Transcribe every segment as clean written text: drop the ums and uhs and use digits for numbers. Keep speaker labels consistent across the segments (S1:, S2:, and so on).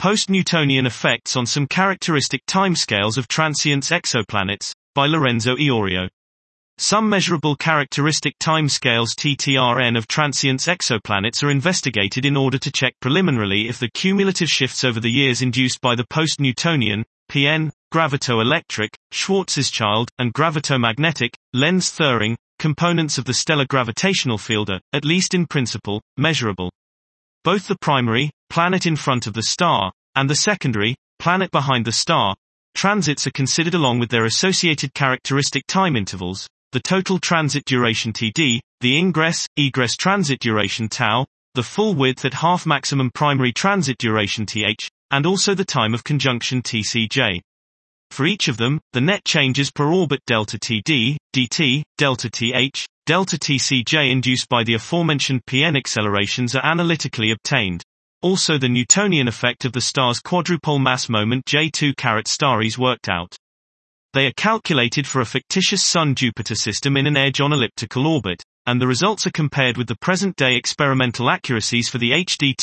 S1: Post-Newtonian Effects on Some Characteristic Timescales of Transients Exoplanets, by Lorenzo Iorio. Some measurable characteristic timescales (TTRN) of transients exoplanets are investigated in order to check preliminarily if the cumulative shifts over the years induced by the post-Newtonian (PN) gravitoelectric, Schwarzschild, and gravitomagnetic Lenz-Thirring components of the stellar gravitational field are, at least in principle, measurable. Both the primary, planet in front of the star, and the secondary, planet behind the star, transits are considered along with their associated characteristic time intervals, the total transit duration Td, the ingress-egress transit duration tau, the full width at half maximum primary transit duration Th, and also the time of conjunction Tcj. For each of them, the net changes per orbit delta Td, dt, delta Th, delta Tcj induced by the aforementioned Pn accelerations are analytically obtained. Also the Newtonian effect of the star's quadrupole mass moment J2 star is worked out. They are calculated for a fictitious Sun-Jupiter system in an edge-on elliptical orbit, and the results are compared with the present-day experimental accuracies for the HD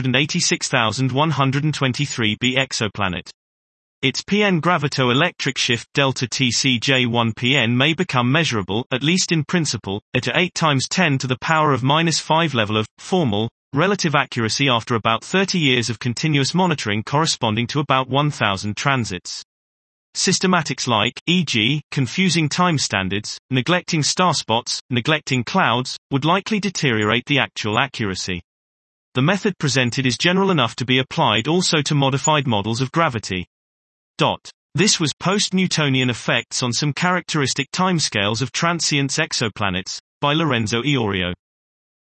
S1: 286123b exoplanet. Its Pn gravitoelectric shift delta Tcj1 Pn may become measurable, at least in principle, at a 8 × 10⁻⁵ level of formal relative accuracy after about 30 years of continuous monitoring corresponding to about 1,000 transits. Systematics like, e.g., confusing time standards, neglecting starspots, neglecting clouds, would likely deteriorate the actual accuracy. The method presented is general enough to be applied also to modified models of gravity. This was Post-Newtonian Effects on Some Characteristic Timescales of Transients Exoplanets, by Lorenzo Iorio.